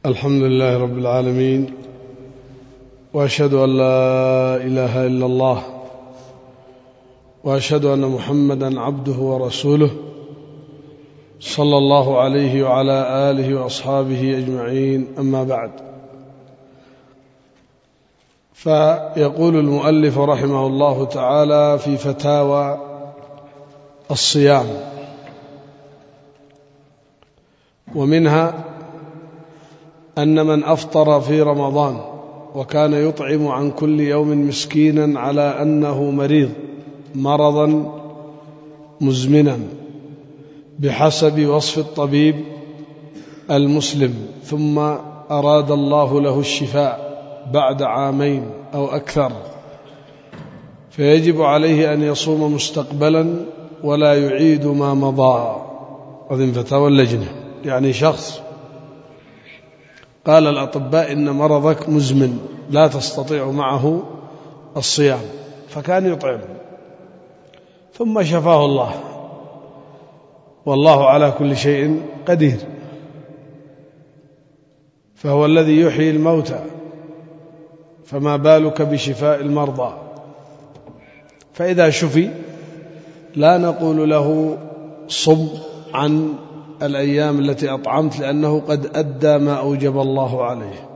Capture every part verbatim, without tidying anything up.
الحمد لله رب العالمين، وأشهد أن لا إله إلا الله، وأشهد أن محمدا عبده ورسوله صلى الله عليه وعلى آله وأصحابه أجمعين. أما بعد، فيقول المؤلف رحمه الله تعالى في فتاوى الصيام، ومنها أن من أفطر في رمضان وكان يطعم عن كل يوم مسكينا على أنه مريض مرضا مزمنا بحسب وصف الطبيب المسلم، ثم أراد الله له الشفاء بعد عامين أو أكثر، فيجب عليه أن يصوم مستقبلا ولا يعيد ما مضى. هذه فتاوى اللجنة. يعني شخص قال الأطباء إن مرضك مزمن لا تستطيع معه الصيام، فكان يطعم ثم شفاه الله، والله على كل شيء قدير، فهو الذي يحيي الموتى، فما بالك بشفاء المرضى. فإذا شفي لا نقول له صم عن الأيام التي أطعمت، لأنه قد أدى ما أوجب الله عليه.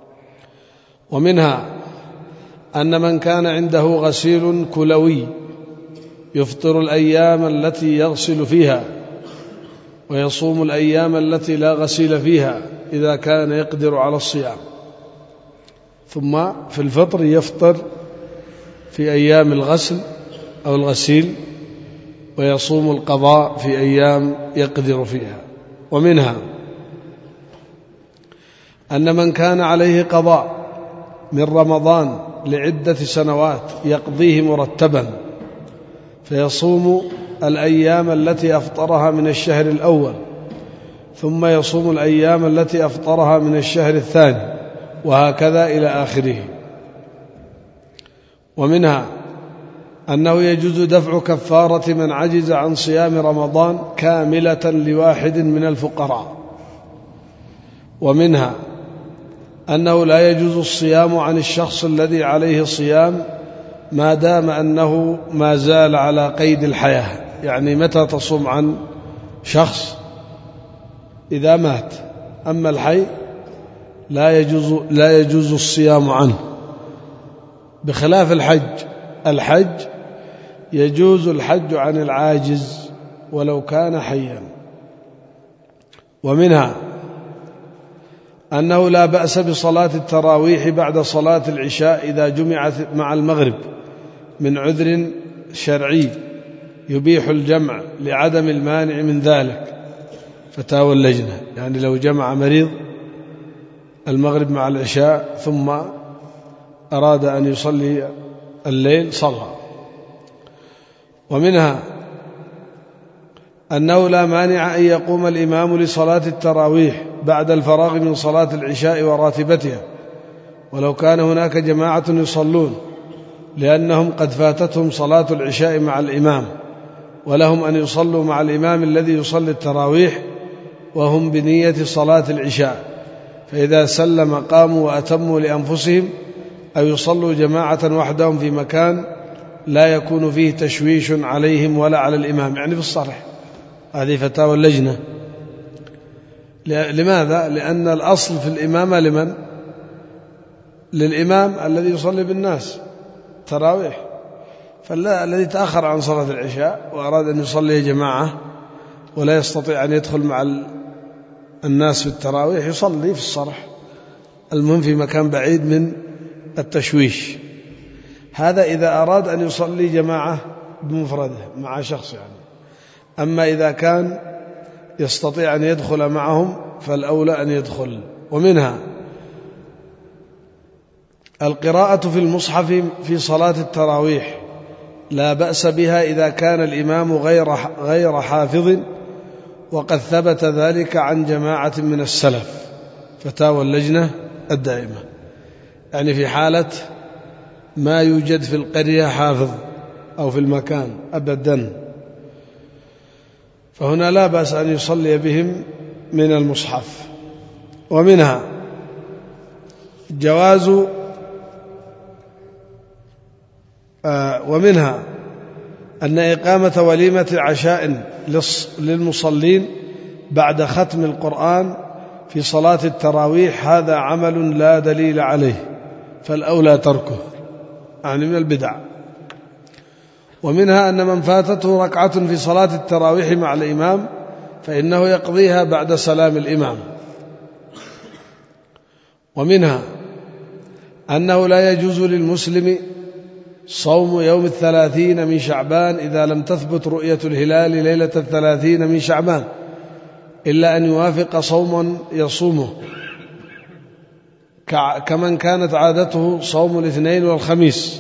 ومنها أن من كان عنده غسيل كلوي يفطر الأيام التي يغسل فيها ويصوم الأيام التي لا غسيل فيها إذا كان يقدر على الصيام، ثم في الفطر يفطر في أيام الغسل أو الغسيل ويصوم القضاء في أيام يقدر فيها. ومنها أن من كان عليه قضاء من رمضان لعدة سنوات يقضيه مرتبا، فيصوم الأيام التي أفطرها من الشهر الأول، ثم يصوم الأيام التي أفطرها من الشهر الثاني، وهكذا إلى آخره. ومنها أنه يجوز دفع كفارة من عجز عن صيام رمضان كاملة لواحد من الفقراء. ومنها أنه لا يجوز الصيام عن الشخص الذي عليه صيام ما دام أنه ما زال على قيد الحياة. يعني متى تصوم عن شخص؟ إذا مات، أما الحي لا يجوز, لا يجوز الصيام عنه، بخلاف الحج. الحج يجوز الحج عن العاجز ولو كان حيا. ومنها أنه لا بأس بصلاة التراويح بعد صلاة العشاء إذا جمعت مع المغرب من عذر شرعي يبيح الجمع لعدم المانع من ذلك. فتاوى اللجنة. يعني لو جمع مريض المغرب مع العشاء ثم أراد أن يصلي الليل صلى. ومنها أنه لا مانع أن يقوم الإمام لصلاة التراويح بعد الفراغ من صلاة العشاء وراتبتها ولو كان هناك جماعة يصلون، لأنهم قد فاتتهم صلاة العشاء مع الإمام، ولهم أن يصلوا مع الإمام الذي يصلي التراويح وهم بنية صلاة العشاء، فإذا سلم قاموا وأتموا لأنفسهم، أو يصلوا جماعة وحدهم في مكان لا يكون فيه تشويش عليهم ولا على الإمام. يعني بالصرح. هذه فتاوى اللجنة. لماذا؟ لأن الأصل في الإمامة لمن؟ للإمام الذي يصلي بالناس تراويح، فالذي تأخر عن صلاة العشاء وأراد أن يصلي جماعة ولا يستطيع أن يدخل مع الناس في التراويح يصلي في الصرح، المهم في مكان بعيد من التشويش. هذا إذا أراد أن يصلي جماعة بمفرده مع شخص يعني. أما إذا كان يستطيع أن يدخل معهم فالأولى أن يدخل. ومنها القراءة في المصحف في صلاة التراويح لا بأس بها إذا كان الإمام غير غير حافظ، وقد ثبت ذلك عن جماعة من السلف. فتاوى اللجنة الدائمة. يعني في حالة ما يوجد في القرية حافظ أو في المكان أبدا، فهنا لا بأس أن يصلي بهم من المصحف. ومنها جواز آه ومنها أن إقامة وليمة عشاء للمصلين بعد ختم القرآن في صلاة التراويح هذا عمل لا دليل عليه فالأولى تركه، يعني من البدع. ومنها أن من فاتته ركعة في صلاة التراويح مع الإمام فإنه يقضيها بعد سلام الإمام. ومنها أنه لا يجوز للمسلم صوم يوم الثلاثين من شعبان إذا لم تثبت رؤية الهلال ليلة الثلاثين من شعبان إلا أن يوافق صوما يصومه، كمن كانت عادته صوم الاثنين والخميس،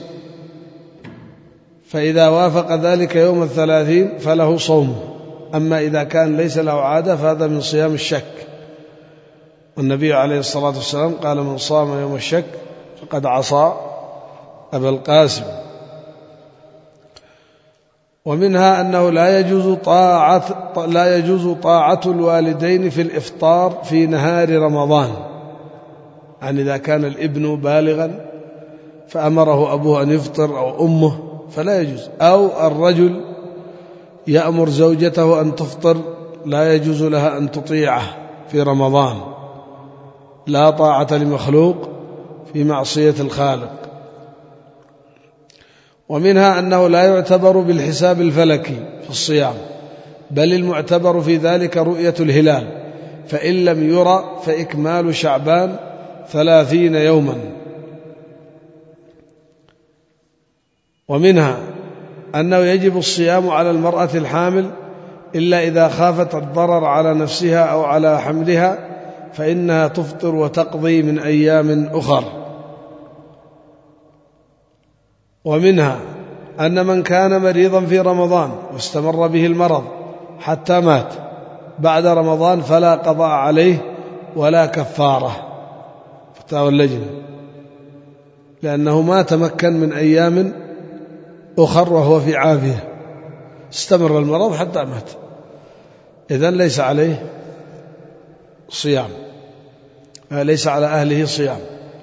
فإذا وافق ذلك يوم الثلاثين فله صومه. أما إذا كان ليس له عادة فهذا من صيام الشك، والنبي عليه الصلاة والسلام قال من صام يوم الشك فقد عصى أبا القاسم. ومنها أنه لا يجوز طاعة لا يجوز طاعة الوالدين في الإفطار في نهار رمضان، يعني إذا كان الابن بالغا فأمره أبوه أن يفطر أو أمه فلا يجوز، أو الرجل يأمر زوجته أن تفطر لا يجوز لها أن تطيعه في رمضان، لا طاعة لمخلوق في معصية الخالق. ومنها أنه لا يعتبر بالحساب الفلكي في الصيام، بل المعتبر في ذلك رؤية الهلال، فإن لم يرى فإكمال شعبان ثلاثين يوما. ومنها أنه يجب الصيام على المرأة الحامل إلا إذا خافت الضرر على نفسها أو على حملها فإنها تفطر وتقضي من أيام أخر. ومنها أن من كان مريضا في رمضان واستمر به المرض حتى مات بعد رمضان فلا قضاء عليه ولا كفارة، فتاوى اللجنة، لأنه ما تمكن من أيام أخر وهو في عافية، استمر المرض حتى مات، إذن ليس عليه صيام، ليس على أهله صيام.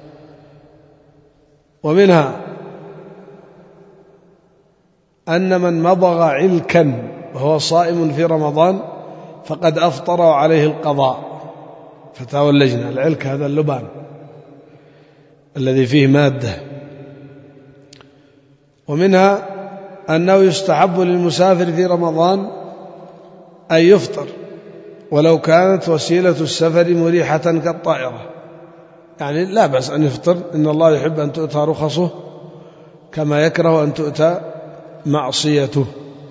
ومنها أن من مضغ علكا وهو صائم في رمضان فقد أفطر عليه القضاء، فتاوى اللجنة. العلك هذا اللبان الذي فيه مادة. ومنها أنه يستحب للمسافر في رمضان أن يفطر ولو كانت وسيلة السفر مريحة كالطائرة، يعني لا بأس أن يفطر، إن الله يحب أن تؤتى رخصه كما يكره أن تؤتى معصيته.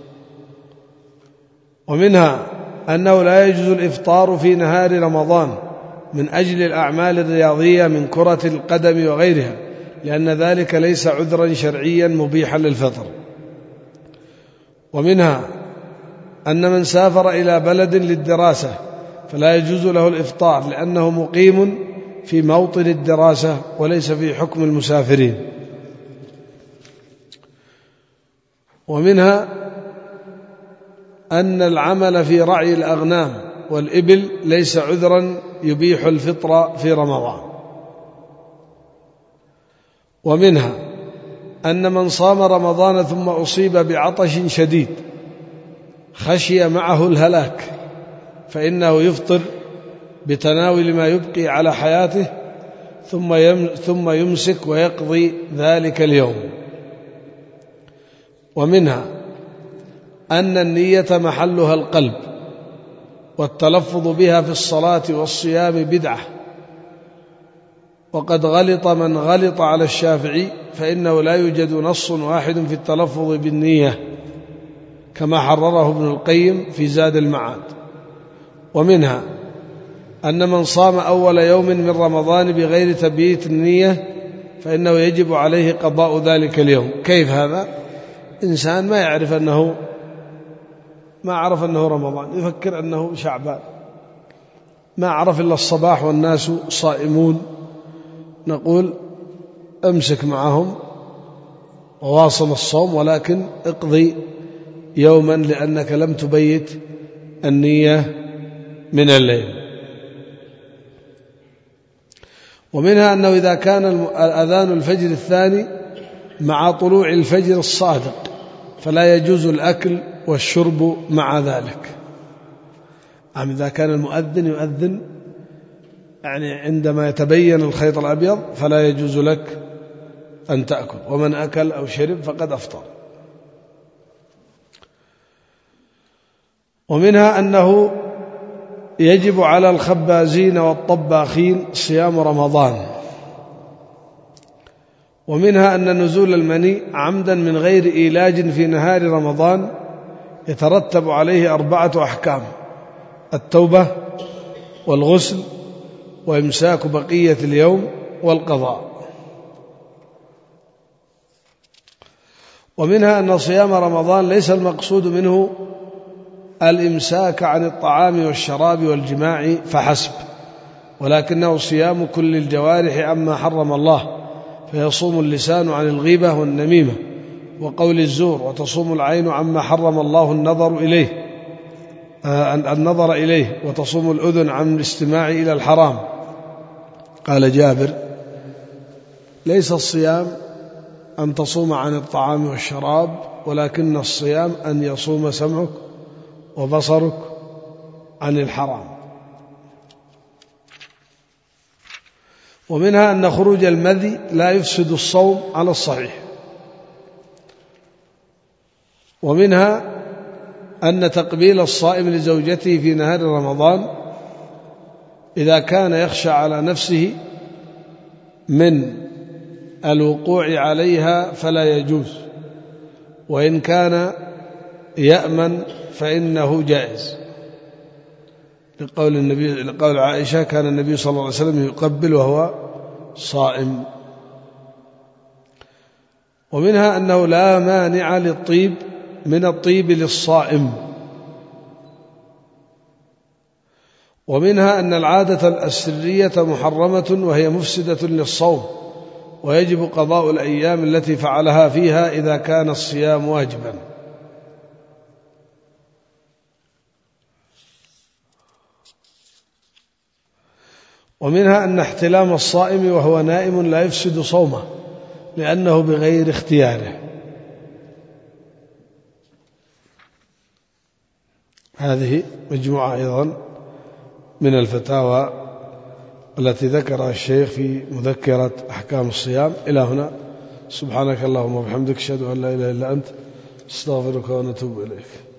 ومنها أنه لا يجوز الإفطار في نهار رمضان من أجل الأعمال الرياضية من كرة القدم وغيرها، لأن ذلك ليس عذرا شرعيا مبيحا للفطر. ومنها أن من سافر إلى بلد للدراسة فلا يجوز له الإفطار لأنه مقيم في موطن الدراسة وليس في حكم المسافرين. ومنها أن العمل في رعي الأغنام والإبل ليس عذرا يبيح الفطر في رمضان. ومنها أن من صام رمضان ثم أصيب بعطش شديد خشي معه الهلاك فإنه يفطر بتناول ما يبقي على حياته ثم يمسك ويقضي ذلك اليوم. ومنها أن النية محلها القلب، والتلفظ بها في الصلاة والصيام بدعة، وقد غلط من غلط على الشافعي فإنه لا يوجد نص واحد في التلفظ بالنية كما حرره ابن القيم في زاد المعاد. ومنها أن من صام أول يوم من رمضان بغير تبييت النية فإنه يجب عليه قضاء ذلك اليوم. كيف هذا؟ إنسان ما يعرف أنه ما عرف أنه رمضان، يفكر أنه شعبان، ما عرف إلا الصباح والناس صائمون، نقول أمسك معهم وواصل الصوم، ولكن اقضي يوما لأنك لم تبيت النية من الليل. ومنها أنه إذا كان أذان الفجر الثاني مع طلوع الفجر الصادق فلا يجوز الأكل والشرب مع ذلك. أما إذا كان المؤذن يؤذن يعني عندما يتبين الخيط الأبيض فلا يجوز لك أن تأكل، ومن أكل أو شرب فقد أفطر. ومنها أنه يجب على الخبازين والطباخين صيام رمضان. ومنها أن نزول المني عمدا من غير إيلاج في نهار رمضان يترتب عليه أربعة أحكام: التوبة والغسل وإمساك بقية اليوم والقضاء. ومنها أن صيام رمضان ليس المقصود منه الإمساك عن الطعام والشراب والجماع فحسب، ولكنه صيام كل الجوارح عما حرم الله، فيصوم اللسان عن الغيبة والنميمة وقول الزور، وتصوم العين عما حرم الله النظر إليه آه النظر إليه، وتصوم الأذن عن الاستماع إلى الحرام. قال جابر: ليس الصيام أن تصوم عن الطعام والشراب، ولكن الصيام أن يصوم سمعك وبصرك عن الحرام. ومنها أن خروج المذي لا يفسد الصوم على الصحيح. ومنها أن تقبيل الصائم لزوجته في نهار رمضان إذا كان يخشى على نفسه من الوقوع عليها فلا يجوز، وإن كان يأمن فإنه جائز، لقول النبي لقول عائشة: كان النبي صلى الله عليه وسلم يقبل وهو صائم. ومنها أنه لا مانع للطيب من الطيب للصائم. ومنها أن العادة السرية محرمة وهي مفسدة للصوم، ويجب قضاء الأيام التي فعلها فيها إذا كان الصيام واجبا. ومنها أن احتلام الصائم وهو نائم لا يفسد صومه لأنه بغير اختياره. هذه مجموعة أيضا من الفتاوى التي ذكرها الشيخ في مذكرة أحكام الصيام. إلى هنا، سبحانك اللهم وبحمدك، أشهد أن لا إله إلا أنت، استغفرك ونتوب إليك.